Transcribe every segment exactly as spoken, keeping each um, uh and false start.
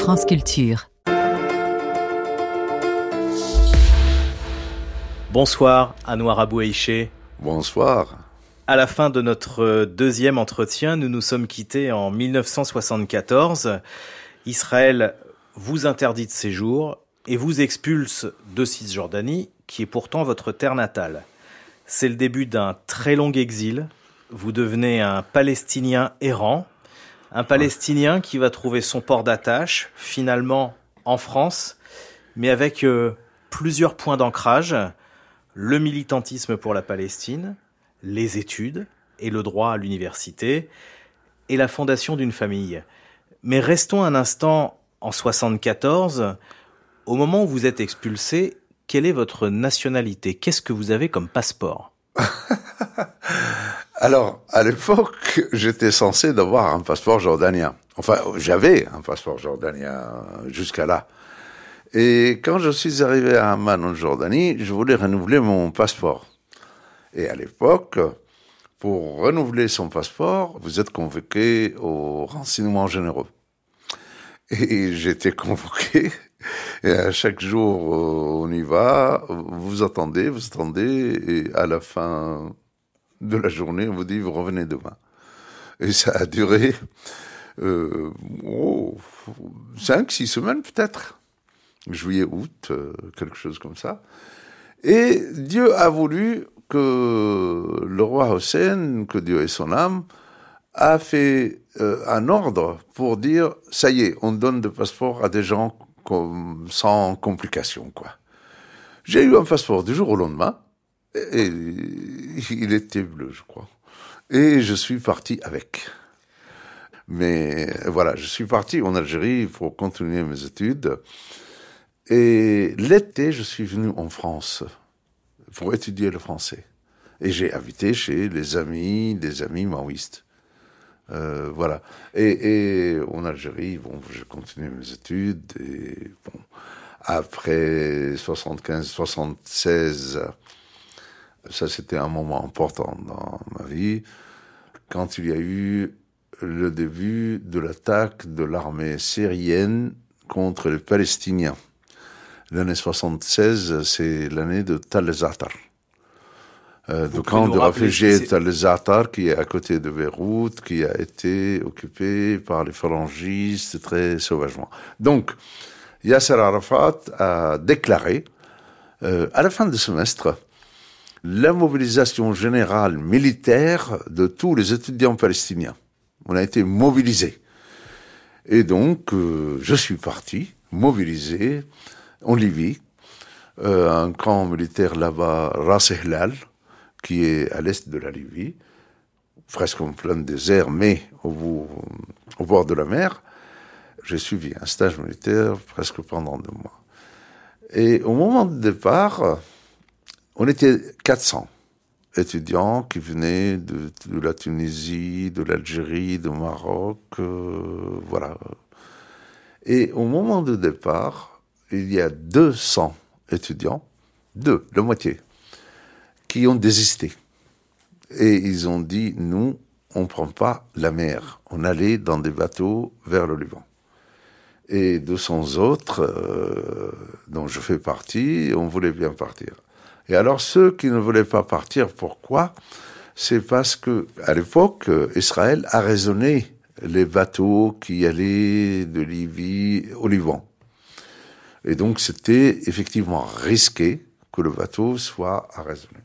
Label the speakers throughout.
Speaker 1: France Culture.
Speaker 2: Bonsoir, Anouar Abouaïché.
Speaker 3: Bonsoir.
Speaker 2: À la fin de notre deuxième entretien, nous nous sommes quittés en dix-neuf cent soixante-quatorze. Israël vous interdit de séjour et vous expulse de Cisjordanie, qui est pourtant votre terre natale. C'est le début d'un très long exil. Vous devenez un Palestinien errant, un Palestinien qui va trouver son port d'attache, finalement en France, mais avec euh, plusieurs points d'ancrage. Le militantisme pour la Palestine, les études et le droit à l'université, et la fondation d'une famille. Mais restons un instant en soixante-quatorze. Au moment où vous êtes expulsé, quelle est votre nationalité ? Qu'est-ce que vous avez comme passeport ?
Speaker 3: Alors, à l'époque, j'étais censé avoir un passeport jordanien. Enfin, j'avais un passeport jordanien jusqu'à là. Et quand je suis arrivé à Amman en Jordanie, je voulais renouveler mon passeport. Et à l'époque, pour renouveler son passeport, vous êtes convoqué aux renseignements généraux. Et j'étais convoqué, et à chaque jour, on y va, vous attendez, vous attendez, et à la fin de la journée, on vous dit, vous revenez demain. Et ça a duré euh, oh, cinq, six semaines peut-être. Juillet, août, euh, quelque chose comme ça. Et Dieu a voulu que le roi Hussein, que Dieu ait son âme, a fait euh, un ordre pour dire, ça y est, on donne des passeports à des gens comme, sans complications, quoi. J'ai eu un passeport du jour au lendemain, et, et il était bleu, je crois. Et je suis parti avec. Mais voilà, je suis parti en Algérie pour continuer mes études. Et l'été, je suis venu en France pour étudier le français. Et j'ai habité chez les amis, des amis maoïstes. Euh, voilà. Et, et en Algérie, bon, j'ai continué mes études. Et bon, après soixante-quinze soixante-seize, ça c'était un moment important dans ma vie, quand il y a eu le début de l'attaque de l'armée syrienne contre les Palestiniens. L'année soixante-seize, c'est l'année de Tal el-Zatar. Euh, le camp de réfugiés de Tal el-Zatar, qui est à côté de Beyrouth, qui a été occupé par les phalangistes très sauvagement. Donc, Yasser Arafat a déclaré, euh, à la fin du semestre, la mobilisation générale militaire de tous les étudiants palestiniens. On a été mobilisés. Et donc, euh, je suis parti, mobilisé, en Libye, euh, un camp militaire là-bas, Ras Ehlal, qui est à l'est de la Libye, presque en plein désert, mais au, bout, au bord de la mer. J'ai suivi un stage militaire presque pendant deux mois. Et au moment du départ, on était quatre cents étudiants qui venaient de, de la Tunisie, de l'Algérie, du Maroc, euh, voilà. Et au moment du départ, il y a deux cents étudiants, deux, la moitié, qui ont désisté. Et ils ont dit, nous, on ne prend pas la mer. On allait dans des bateaux vers le Liban. Et deux cents autres, euh, dont je fais partie, on voulait bien partir. Et alors, ceux qui ne voulaient pas partir, pourquoi ? C'est parce que, à l'époque, Israël a raisonné les bateaux qui allaient de Libye au Liban. Et donc, c'était effectivement risqué que le bateau soit arraisonné.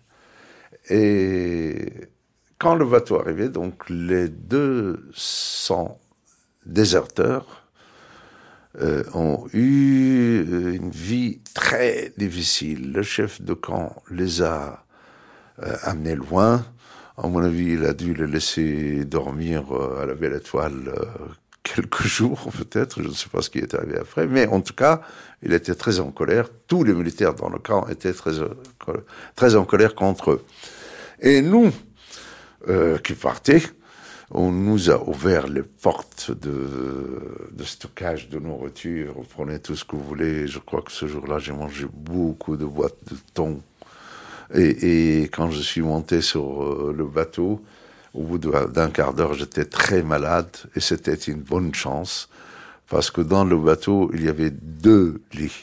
Speaker 3: Et quand le bateau arrivait, donc, les deux cents déserteurs euh, ont eu une vie très difficile. Le chef de camp les a euh, amenés loin. À mon avis, il a dû les laisser dormir euh, à la Belle Étoile euh, quelques jours, peut-être, je ne sais pas ce qui est arrivé après, mais en tout cas, il était très en colère. Tous les militaires dans le camp étaient très, très en colère contre eux. Et nous, euh, qui partions, on nous a ouvert les portes de, de stockage de nourriture, on prenait tout ce que vous voulez. Je crois que ce jour-là, j'ai mangé beaucoup de boîtes de thon. Et, et quand je suis monté sur euh, le bateau, au bout d'un quart d'heure, j'étais très malade, et c'était une bonne chance, parce que dans le bateau, il y avait deux lits.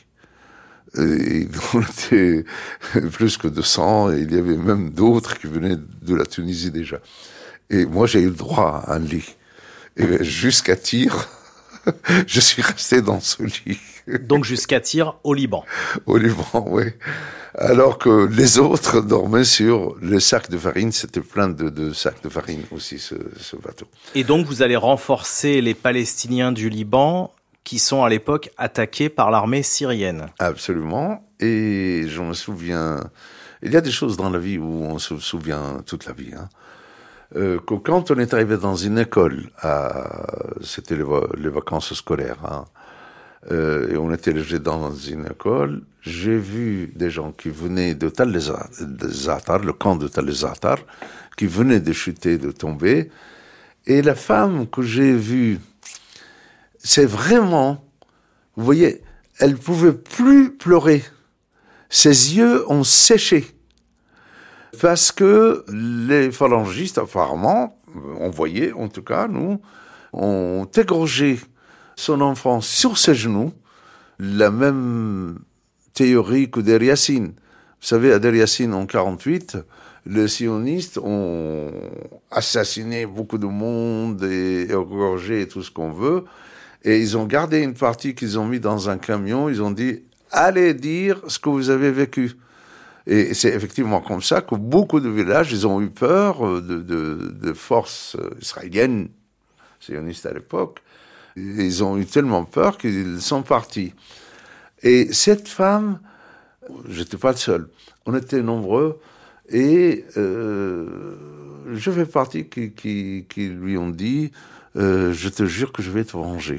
Speaker 3: Et on était plus que deux cents, et il y avait même d'autres qui venaient de la Tunisie déjà. Et moi, j'ai eu le droit à un lit. Et jusqu'à Tyr, je suis resté dans ce lit.
Speaker 2: Donc jusqu'à Tyr, au Liban.
Speaker 3: Au Liban, oui. Alors que les autres dormaient sur les sacs de farine. C'était plein de, de sacs de farine aussi, ce, ce bateau.
Speaker 2: Et donc vous allez renforcer les Palestiniens du Liban qui sont à l'époque attaqués par l'armée syrienne.
Speaker 3: Absolument. Et je me souviens... Il y a des choses dans la vie où on se souvient toute la vie. Hein. Euh, que quand on est arrivé dans une école, à, c'était les, les vacances scolaires, hein, euh, et on était logé dans une école, j'ai vu des gens qui venaient de Tal Zatar, le camp de Tal Zatar, qui venaient de chuter, de tomber. Et la femme que j'ai vue, c'est vraiment, vous voyez, elle pouvait plus pleurer. Ses yeux ont séché. Parce que les phalangistes, apparemment, on voyait, en tout cas, nous, ont égorgé son enfant sur ses genoux, la même théorie que Deir Yassin. Vous savez, à Deir Yassin, en quarante-huit, les sionistes ont assassiné beaucoup de monde et égorgé tout ce qu'on veut. Et ils ont gardé une partie qu'ils ont mis dans un camion. Ils ont dit, allez dire ce que vous avez vécu. Et c'est effectivement comme ça que beaucoup de villages, ils ont eu peur de, de, de forces israéliennes, sionistes à l'époque. Ils ont eu tellement peur qu'ils sont partis. Et cette femme, j'étais pas le seul, on était nombreux, et euh, je fais partie qui, qui, qui lui ont dit, euh, je te jure que je vais te venger.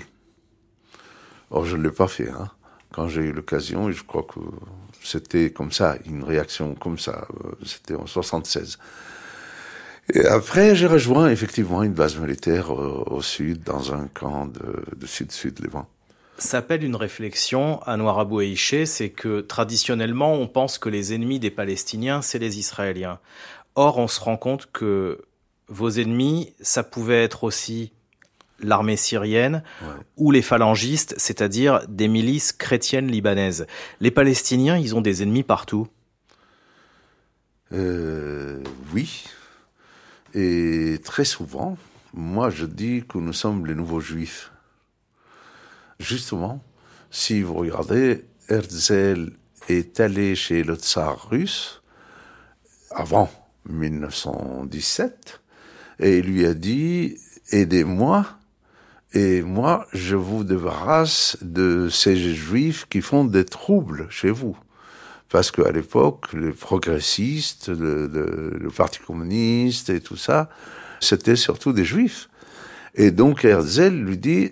Speaker 3: Or, je ne l'ai pas fait, hein. Quand j'ai eu l'occasion, et je crois que c'était comme ça, une réaction comme ça, c'était en soixante-seize. Et après, j'ai rejoint effectivement une base militaire euh, au sud, dans un camp de, de sud-sud Liban.
Speaker 2: S'appelle une réflexion, Anouar Abou Eiché, c'est que traditionnellement, on pense que les ennemis des Palestiniens, c'est les Israéliens. Or, on se rend compte que vos ennemis, ça pouvait être aussi l'armée syrienne, ouais, ou les phalangistes, c'est-à-dire des milices chrétiennes libanaises. Les Palestiniens, ils ont des ennemis partout.
Speaker 3: Euh, oui. Et très souvent, moi je dis que nous sommes les nouveaux juifs. Justement, si vous regardez, Herzl est allé chez le tsar russe avant mille neuf cent dix-sept et il lui a dit « Aidez-moi ». Et moi, je vous débarrasse de ces juifs qui font des troubles chez vous. Parce qu'à l'époque, les progressistes, le, le, le Parti communiste et tout ça, c'était surtout des juifs. Et donc Herzl lui dit,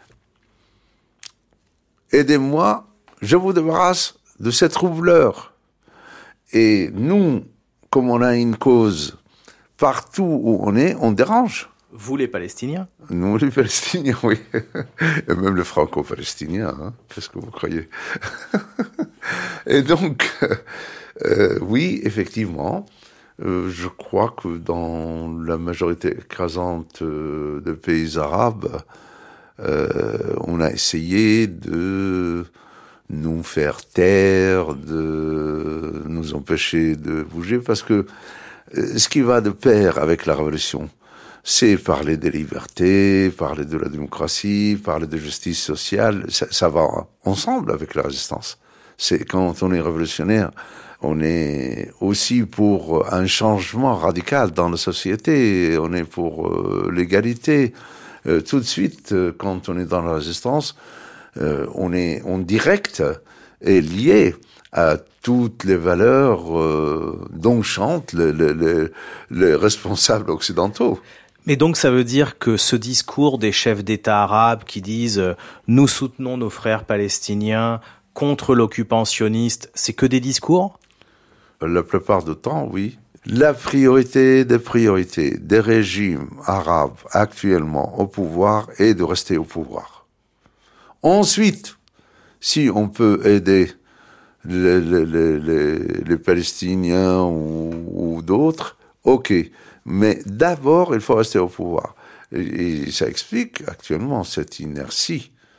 Speaker 3: aidez-moi, je vous débarrasse de ces troubleurs. Et nous, comme on a une cause partout où on est, on dérange.
Speaker 2: Vous, les Palestiniens ?
Speaker 3: Nous, les Palestiniens, oui. Et même les Franco-Palestiniens, hein. Qu'est-ce que vous croyez ? Et donc, euh, oui, effectivement, euh, je crois que dans la majorité écrasante euh, des pays arabes, euh, on a essayé de nous faire taire, de nous empêcher de bouger, parce que euh, ce qui va de pair avec la révolution, c'est parler des libertés, parler de la démocratie, parler de justice sociale. Ça, ça va ensemble avec la résistance. C'est quand on est révolutionnaire, on est aussi pour un changement radical dans la société. On est pour euh, l'égalité. Euh, tout de suite, euh, quand on est dans la résistance, euh, on est en direct et lié à toutes les valeurs euh, dont chantent les, les, les, les responsables occidentaux.
Speaker 2: Mais donc ça veut dire que ce discours des chefs d'État arabes qui disent euh, « nous soutenons nos frères palestiniens contre l'occupant sioniste », c'est que des discours ?
Speaker 3: La plupart du temps, oui. La priorité des priorités des régimes arabes actuellement au pouvoir est de rester au pouvoir. Ensuite, si on peut aider les, les, les, les, les Palestiniens ou, ou d'autres, ok. Mais d'abord, il faut rester au pouvoir. Et, et ça explique actuellement cette inertie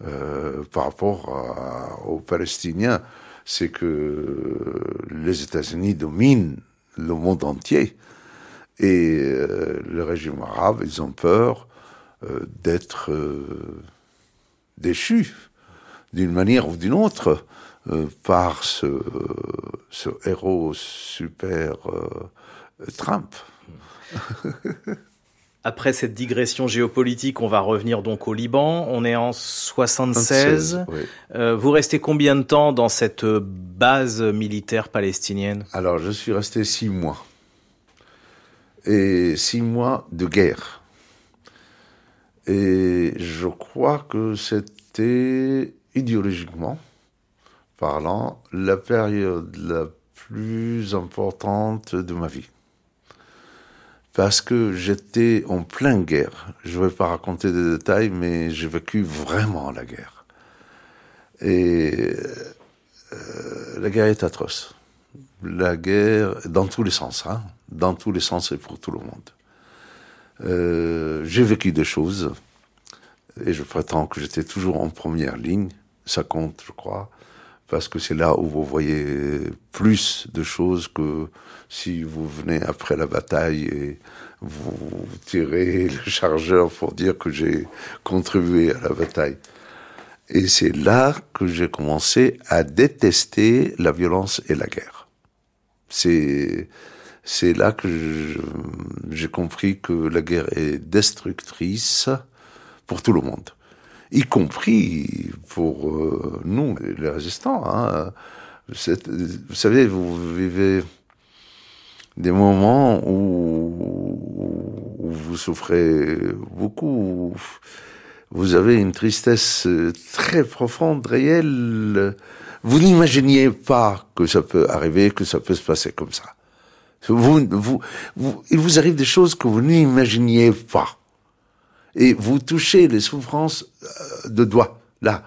Speaker 3: euh, par rapport à, aux Palestiniens, c'est que les États-Unis dominent le monde entier. Et euh, le régime arabe, ils ont peur euh, d'être euh, déchus d'une manière ou d'une autre euh, par ce, ce héros super euh, Trump.
Speaker 2: Après cette digression géopolitique, on va revenir donc au Liban. On est en soixante-seize.
Speaker 3: Oui.
Speaker 2: Euh, vous restez combien de temps dans cette base militaire palestinienne ?
Speaker 3: Alors, je suis resté six mois. Et six mois de guerre. Et je crois que c'était, idéologiquement parlant, la période la plus importante de ma vie. Parce que j'étais en pleine guerre. Je ne vais pas raconter des détails, mais j'ai vécu vraiment la guerre. Et euh, la guerre est atroce. La guerre, dans tous les sens, hein, dans tous les sens et pour tout le monde. Euh, j'ai vécu des choses, et je prétends que j'étais toujours en première ligne. Ça compte, je crois, parce que c'est là où vous voyez plus de choses que si vous venez après la bataille et vous tirez le chargeur pour dire que j'ai contribué à la bataille. Et c'est là que j'ai commencé à détester la violence et la guerre. C'est, c'est là que je, j'ai compris que la guerre est destructrice pour tout le monde, y compris pour euh, nous, les résistants. Hein. C'est, vous savez, vous vivez des moments où, où vous souffrez beaucoup, où vous avez une tristesse très profonde, réelle. Vous n'imaginiez pas que ça peut arriver, que ça peut se passer comme ça. Vous, vous, vous, il vous arrive des choses que vous n'imaginiez pas. Et vous touchez les souffrances de doigts, là.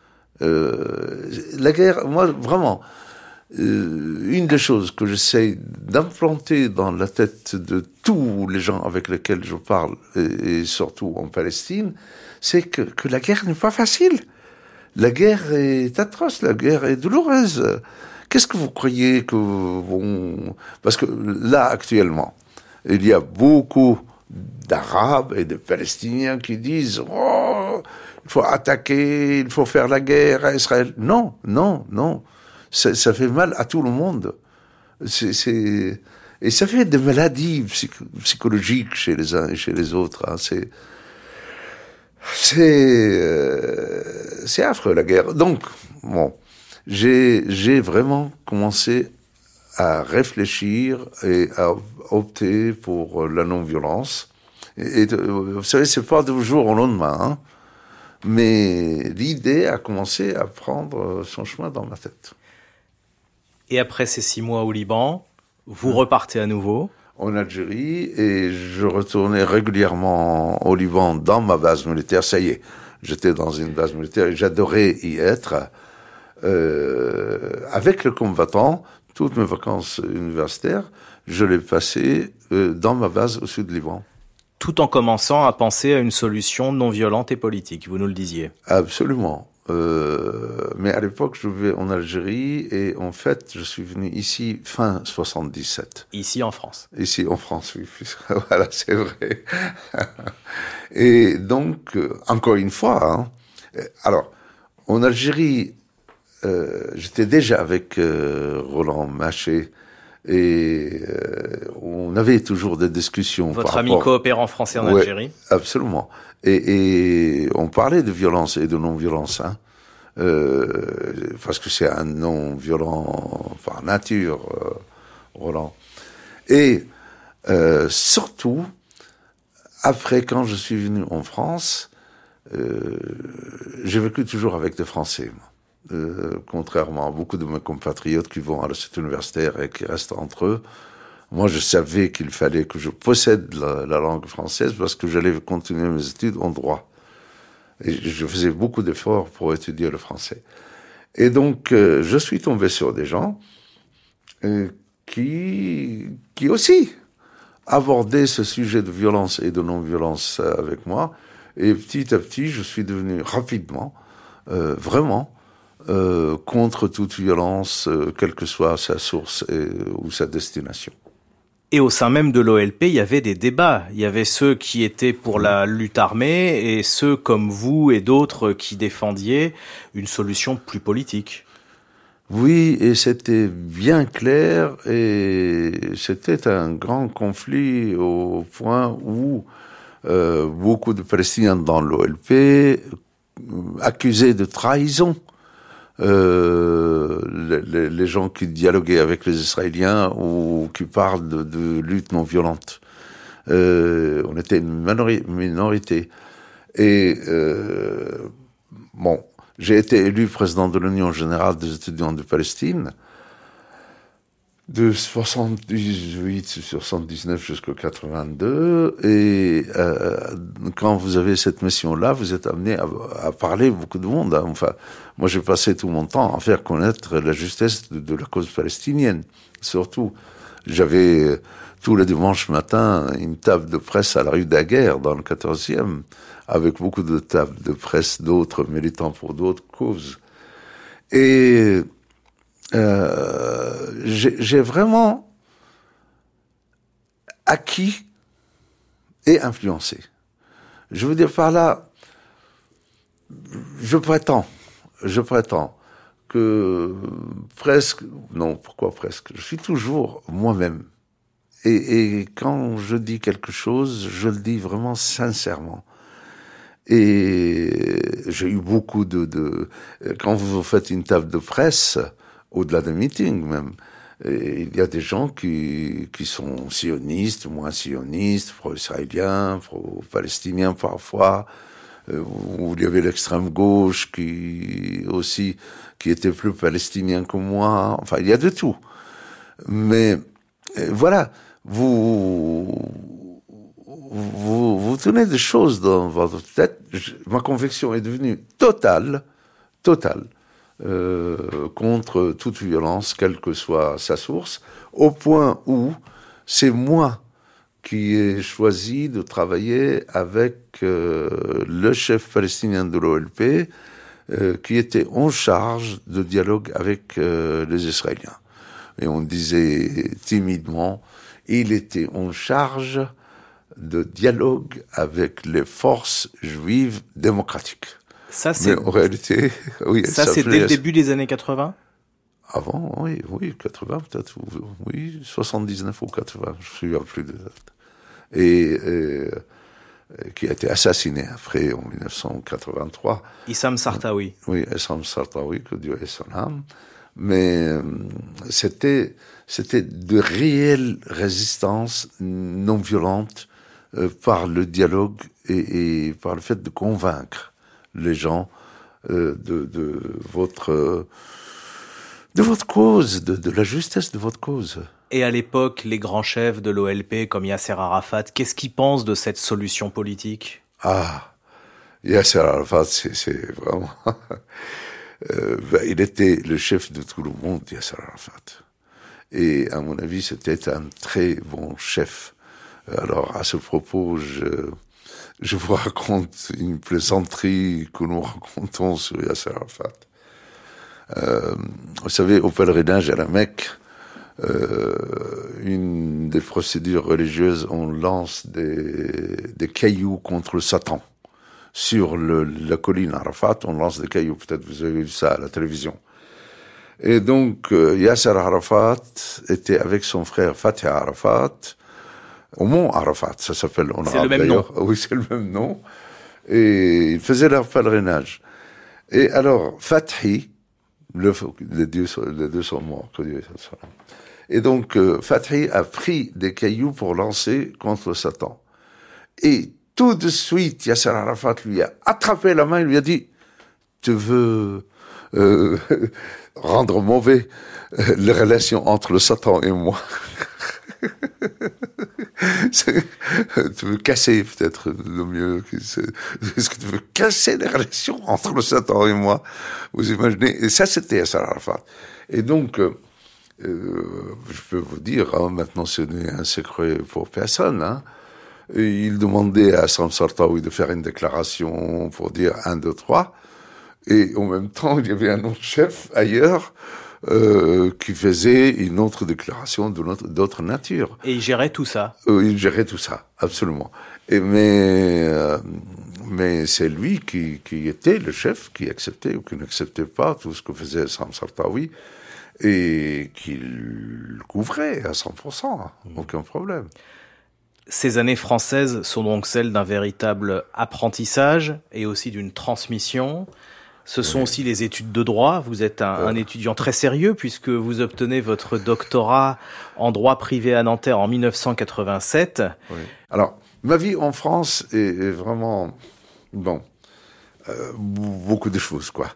Speaker 3: Euh, la guerre, moi, vraiment, euh, une des choses que j'essaie d'implanter dans la tête de tous les gens avec lesquels je parle, et, et surtout en Palestine, c'est que, que la guerre n'est pas facile. La guerre est atroce, la guerre est douloureuse. Qu'est-ce que vous croyez que... Bon, parce que là, actuellement, il y a beaucoup d'Arabes et de Palestiniens qui disent « Oh, il faut attaquer, il faut faire la guerre à Israël. » Non, non, non. Ça, ça fait mal à tout le monde. C'est, c'est... Et ça fait des maladies psych- psychologiques chez les uns et chez les autres. Hein. C'est... C'est, euh, c'est affreux, la guerre. Donc, bon, j'ai, j'ai vraiment commencé à réfléchir et à opter pour la non-violence. Et, et vous savez, c'est pas du jour au lendemain, hein, mais l'idée a commencé à prendre son chemin dans ma tête.
Speaker 2: Et après ces six mois au Liban, vous mmh. repartez à nouveau
Speaker 3: en Algérie, et je retournais régulièrement au Liban dans ma base militaire. Ça y est, j'étais dans une base militaire et j'adorais y être. Euh, avec le combattant, toutes mes vacances universitaires, je les passais euh, dans ma base au sud Liban.
Speaker 2: Tout en commençant à penser à une solution non violente et politique, vous nous le disiez.
Speaker 3: Absolument. Euh, mais à l'époque, je vivais en Algérie et en fait, je suis venu ici fin soixante-dix-sept.
Speaker 2: Ici en France.
Speaker 3: Ici en France, oui. Voilà, c'est vrai. Et donc, euh, encore une fois, hein, alors, en Algérie, euh, j'étais déjà avec euh, Roland Maché et euh, on avait toujours des discussions.
Speaker 2: Votre
Speaker 3: par
Speaker 2: ami
Speaker 3: rapport...
Speaker 2: coopérant français en
Speaker 3: ouais,
Speaker 2: Algérie.
Speaker 3: Absolument. Et, et on parlait de violence et de non-violence, hein, euh, parce que c'est un non-violent par nature, euh, Roland. Et euh, surtout, après, quand je suis venu en France, euh, j'ai vécu toujours avec des Français, moi. Euh, contrairement à beaucoup de mes compatriotes qui vont à la cité universitaire et qui restent entre eux. Moi, je savais qu'il fallait que je possède la, la langue française parce que j'allais continuer mes études en droit. Et je faisais beaucoup d'efforts pour étudier le français. Et donc, euh, je suis tombé sur des gens euh, qui, qui aussi abordaient ce sujet de violence et de non-violence avec moi. Et petit à petit, je suis devenu rapidement euh, vraiment, euh, contre toute violence, euh, quelle que soit sa source et, ou sa destination.
Speaker 2: Et au sein même de l'O L P, il y avait des débats. Il y avait ceux qui étaient pour la lutte armée et ceux comme vous et d'autres qui défendiez une solution plus politique.
Speaker 3: Oui, et c'était bien clair, et c'était un grand conflit au point où euh, beaucoup de Palestiniens dans l'O L P accusaient de trahison Euh, les, les gens qui dialoguaient avec les Israéliens ou qui parlent de, de lutte non violente. Euh, on était une minori- minorité. Et euh, bon, j'ai été élu président de l'Union générale des étudiants de Palestine de soixante-dix-huit, soixante-dix-neuf jusqu'au quatre-vingt-deux, et euh, quand vous avez cette mission-là, vous êtes amené à, à parler beaucoup de monde. Hein. Enfin, moi, j'ai passé tout mon temps à faire connaître la justesse de, de la cause palestinienne. Surtout, j'avais euh, tous les dimanches matin une table de presse à la rue Daguerre, dans le quatorzième, avec beaucoup de tables de presse d'autres militants pour d'autres causes. Et Euh, j'ai, j'ai vraiment acquis et influencé. Je veux dire par là, je prétends, je prétends que presque, non, pourquoi presque, je suis toujours moi-même. Et, et quand je dis quelque chose, je le dis vraiment sincèrement. Et j'ai eu beaucoup de, de, quand vous faites une table de presse, au-delà des meetings même, et il y a des gens qui, qui sont sionistes, moins sionistes, pro-israéliens, pro-palestiniens parfois, euh, où il y avait l'extrême gauche qui aussi, qui était plus palestinien que moi, enfin il y a de tout. Mais euh, voilà, vous, vous, vous tenez des choses dans votre tête, je, ma conviction est devenue totale, totale. Euh, contre toute violence, quelle que soit sa source, au point où c'est moi qui ai choisi de travailler avec euh, le chef palestinien de l'O L P, euh, qui était en charge de dialogue avec euh, les Israéliens. Et on disait timidement, il était en charge de dialogue avec les forces juives démocratiques.
Speaker 2: Ça, c'est,
Speaker 3: Mais en réalité, oui.
Speaker 2: Ça, ça c'est dès le début des années quatre-vingts?
Speaker 3: Avant, oui, oui, quatre-vingts peut-être, oui, soixante-dix-neuf ou quatre-vingts, je ne me souviens plus de date. Et, et, et qui a été assassiné après, en mille neuf cent quatre-vingt-trois.
Speaker 2: Issam Sartawi.
Speaker 3: Oui, Issam Sartawi, que Dieu ait son âme. Mais euh, c'était, c'était de réelles résistances non violentes euh, par le dialogue et, et par le fait de convaincre les gens euh, de, de votre euh, de votre cause, de, de la justesse de votre cause.
Speaker 2: Et à l'époque, les grands chefs de l'O L P comme Yasser Arafat, qu'est-ce qu'ils pensent de cette solution politique?
Speaker 3: Ah, Yasser Arafat, c'est, c'est vraiment... euh, ben, il était le chef de tout le monde, Yasser Arafat. Et à mon avis, c'était un très bon chef. Alors, à ce propos, je... Je vous raconte une plaisanterie que nous racontons sur Yasser Arafat. Euh, vous savez, au pèlerinage à la Mecque, euh, une des procédures religieuses, on lance des, des cailloux contre Satan. Sur le, la colline Arafat, on lance des cailloux. Peut-être vous avez vu ça à la télévision. Et donc, euh, Yasser Arafat était avec son frère Fatih Arafat, au mont Arafat, ça s'appelle en arabe d'ailleurs. Oui, c'est le même nom. Et ils faisaient leur pèlerinage. Et alors, Fathi, le, les, deux, les deux sont morts, que Dieu soit. Et donc, euh, Fathi a pris des cailloux pour lancer contre Satan. Et tout de suite, Yasser Arafat lui a attrapé la main, il lui a dit, tu veux euh, rendre mauvais euh, les relations entre le Satan et moi. Tu veux casser peut-être le mieux. Est-ce que tu veux casser les relations entre le Satan et moi? Vous imaginez? Et ça, c'était Yasser Arafat. Et donc, euh, je peux vous dire, hein, maintenant ce n'est un secret pour personne, hein, et il demandait à Issam Sartawi de faire une déclaration pour dire un, deux, trois. Et en même temps, il y avait un autre chef ailleurs euh, qui faisait une autre déclaration de notre, d'autre nature.
Speaker 2: Et il gérait tout ça.
Speaker 3: Euh, il gérait tout ça, absolument. Et mais euh, mais c'est lui qui, qui était le chef, qui acceptait ou qui n'acceptait pas tout ce que faisait Sam Sartawi et qui le couvrait à cent pour cent, aucun problème.
Speaker 2: Ces années françaises sont donc celles d'un véritable apprentissage et aussi d'une transmission. Ce sont oui. aussi les études de droit. Vous êtes un, euh. un étudiant très sérieux puisque vous obtenez votre doctorat en droit privé à Nanterre en dix-neuf cent quatre-vingt-sept.
Speaker 3: Oui. Alors, ma vie en France est, est vraiment, bon, euh, beaucoup de choses, quoi.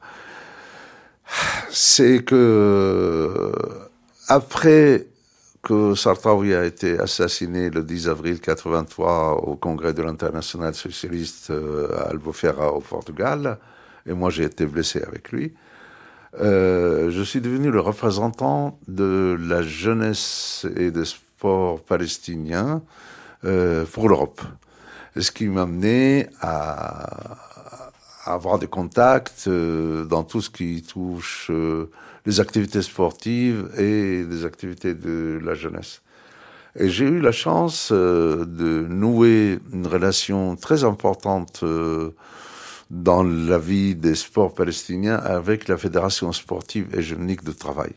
Speaker 3: C'est que, après que Sartawi a été assassiné le dix avril quatre-vingt-trois au congrès de l'Internationale socialiste à Albufeira au Portugal, et moi j'ai été blessé avec lui, euh, je suis devenu le représentant de la jeunesse et des sports palestiniens euh, pour l'Europe. Ce qui m'a amené à, à avoir des contacts euh, dans tout ce qui touche euh, les activités sportives et les activités de la jeunesse. Et j'ai eu la chance euh, de nouer une relation très importante euh, dans la vie des sports palestiniens avec la Fédération sportive hégémonique de travail.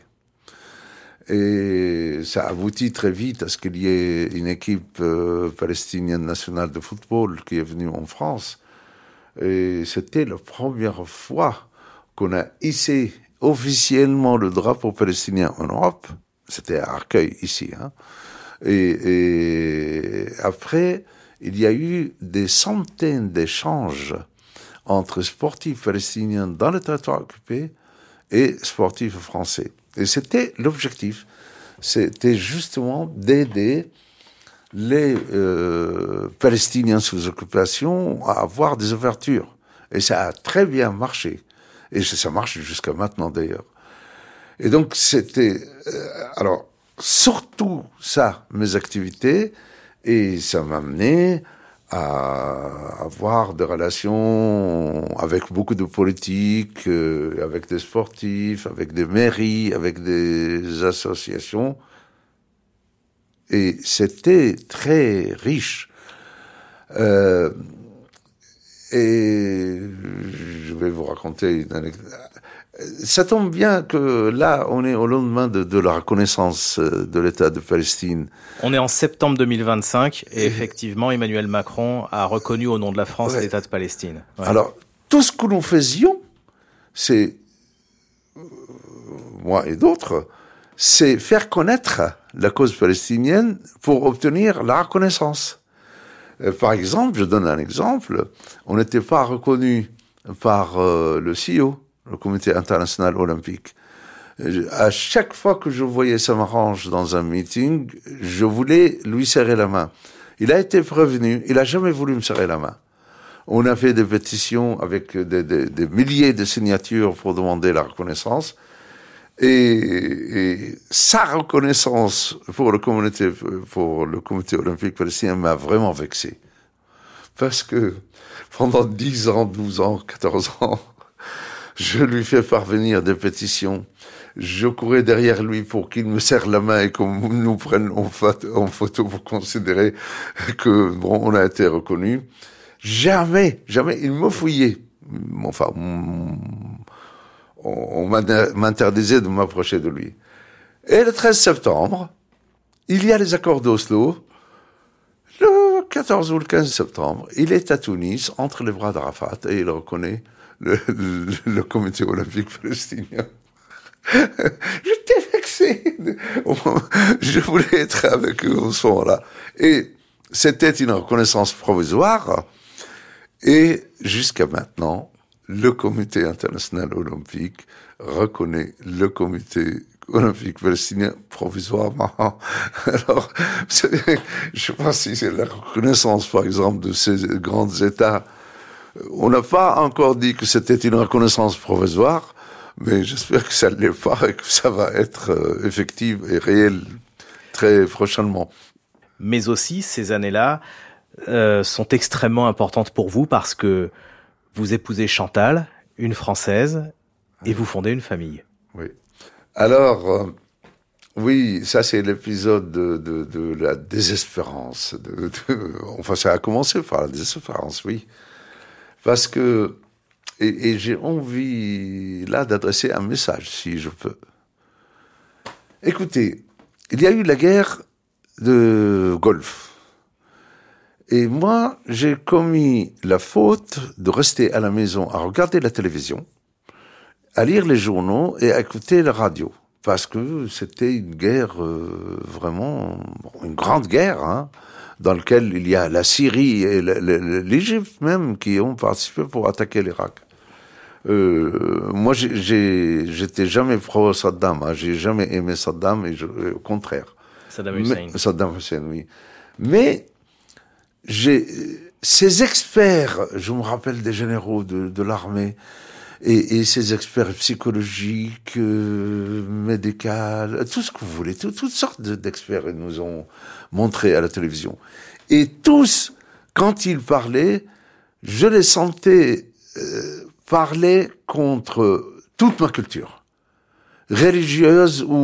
Speaker 3: Et ça aboutit très vite à ce qu'il y ait une équipe euh, palestinienne nationale de football qui est venue en France. Et c'était la première fois qu'on a hissé officiellement le drapeau palestinien en Europe. C'était à Arcueil, ici. Hein. Et, et après, il y a eu des centaines d'échanges entre sportifs palestiniens dans le territoire occupé et sportifs français. Et c'était l'objectif. C'était justement d'aider les euh, Palestiniens sous occupation à avoir des ouvertures. Et ça a très bien marché. Et ça marche jusqu'à maintenant d'ailleurs. Et donc c'était... Euh, alors, surtout ça, mes activités, et ça m'a amené à avoir des relations avec beaucoup de politiques, euh, avec des sportifs, avec des mairies, avec des associations. Et c'était très riche. Euh, et je vais vous raconter une anecdote. Ça tombe bien que là, on est au lendemain de, de la reconnaissance de l'État de Palestine.
Speaker 2: On est en septembre deux mille vingt-cinq et effectivement, Emmanuel Macron a reconnu au nom de la France ouais. l'État de Palestine.
Speaker 3: Ouais. Alors, tout ce que nous faisions, c'est, moi et d'autres, c'est faire connaître la cause palestinienne pour obtenir la reconnaissance. Par exemple, je donne un exemple, on n'était pas reconnu par euh, le C I O, le Comité international olympique. À chaque fois que je voyais Samaranch dans un meeting, je voulais lui serrer la main. Il a été prévenu, il a jamais voulu me serrer la main. On a fait des pétitions avec des, des, des milliers de signatures pour demander la reconnaissance. Et, et sa reconnaissance pour le comité, pour le comité olympique palestinien m'a vraiment vexé. Parce que pendant dix ans, douze ans, quatorze ans, je lui fais parvenir des pétitions. Je courais derrière lui pour qu'il me serre la main et qu'on nous prenne en photo pour considérer que, bon, on a été reconnu. Jamais, jamais, il me fouillait. Enfin, on m'interdisait de m'approcher de lui. Et le treize septembre, il y a les accords d'Oslo. Le quatorze ou le quinze septembre, il est à Tunis, entre les bras d'Arafat, et il reconnaît le, le, le comité olympique palestinien. J'étais vexé. Je voulais être avec eux au ce moment-là. Et c'était une reconnaissance provisoire. Et jusqu'à maintenant, le comité international olympique reconnaît le comité olympique palestinien provisoirement. Alors, je pense que c'est la reconnaissance, par exemple, de ces grands États. On n'a pas encore dit que c'était une reconnaissance provisoire, mais j'espère que ça ne l'est pas et que ça va être euh, effective et réelle très prochainement.
Speaker 2: Mais aussi, ces années-là euh, sont extrêmement importantes pour vous parce que vous épousez Chantal, une Française, et vous fondez une famille.
Speaker 3: Oui. Alors, euh, oui, ça c'est l'épisode de, de, de la désespérance. De, de, enfin, ça a commencé par la désespérance, oui. Parce que, et, et j'ai envie là d'adresser un message, si je peux. Écoutez, il y a eu la guerre de Golfe. Et moi, j'ai commis la faute de rester à la maison à regarder la télévision, à lire les journaux et à écouter la radio. Parce que c'était une guerre, euh, vraiment, une grande guerre, hein, dans laquelle il y a la Syrie et l'Égypte même qui ont participé pour attaquer l'Irak. Euh, moi, j'ai, j'ai, j'étais jamais pro-Saddam, hein, j'ai jamais aimé Saddam, et je, au contraire.
Speaker 2: Saddam Hussein.
Speaker 3: Mais, Saddam Hussein, oui. Mais, j'ai, ces experts, je me rappelle des généraux de, de l'armée, et, et ces experts psychologiques, euh, médicaux, tout ce que vous voulez, tout, toutes sortes d'experts, ils nous ont montré à la télévision. Et tous, quand ils parlaient, je les sentais euh, parler contre toute ma culture, religieuse ou,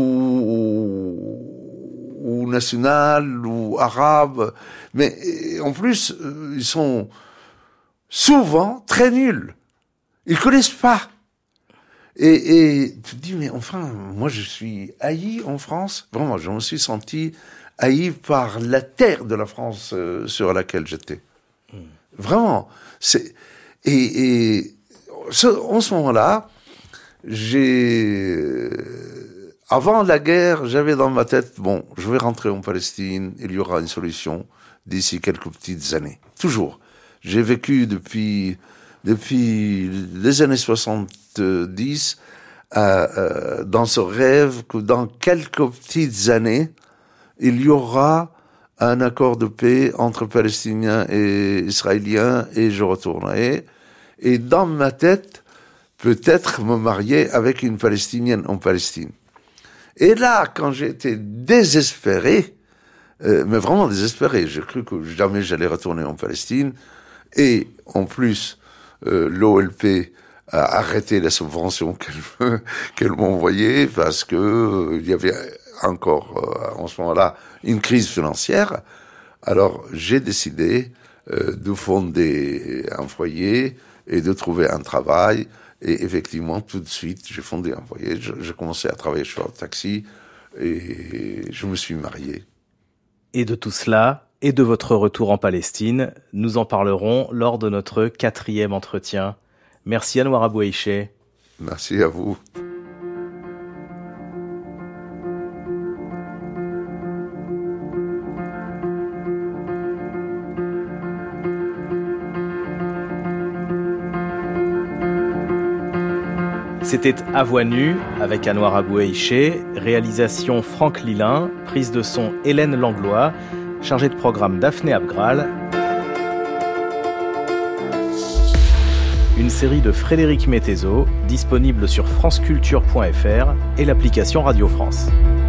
Speaker 3: ou, ou nationale ou arabe, mais en plus, euh, ils sont souvent très nuls. Ils connaissent pas. Et, et tu te dis, mais enfin, moi je suis haï en France. Vraiment, je me suis senti haï par la terre de la France euh, sur laquelle j'étais. Mmh. Vraiment. C'est, et, et ce, en ce moment-là, j'ai... Avant la guerre, j'avais dans ma tête, bon, je vais rentrer en Palestine, il y aura une solution d'ici quelques petites années. Toujours. J'ai vécu depuis... depuis les années soixante-dix, euh, euh, dans ce rêve que dans quelques petites années, il y aura un accord de paix entre Palestiniens et Israéliens, et je retournerai. Et dans ma tête, peut-être me marier avec une Palestinienne en Palestine. Et là, quand j'étais désespéré, euh, mais vraiment désespéré, j'ai cru que jamais j'allais retourner en Palestine, et en plus, Euh, l'O L P a arrêté la subvention qu'elle, qu'elle m'envoyait parce que euh, il y avait encore euh, en ce moment-là une crise financière. Alors j'ai décidé euh, de fonder un foyer et de trouver un travail. Et effectivement, tout de suite, j'ai fondé un foyer. Je, j'ai commencé à travailler sur le taxi et je me suis marié.
Speaker 2: Et de tout cela, et de votre retour en Palestine, nous en parlerons lors de notre quatrième entretien. Merci Anouar Abou-Aïché.
Speaker 3: Merci à vous.
Speaker 2: C'était À Voix nue avec Anouar Abou-Aïché, réalisation Franck Lilin, prise de son Hélène Langlois, chargé de programme Daphné Abgral. Une série de Frédéric Mettezo, disponible sur franceculture point f r et l'application Radio France.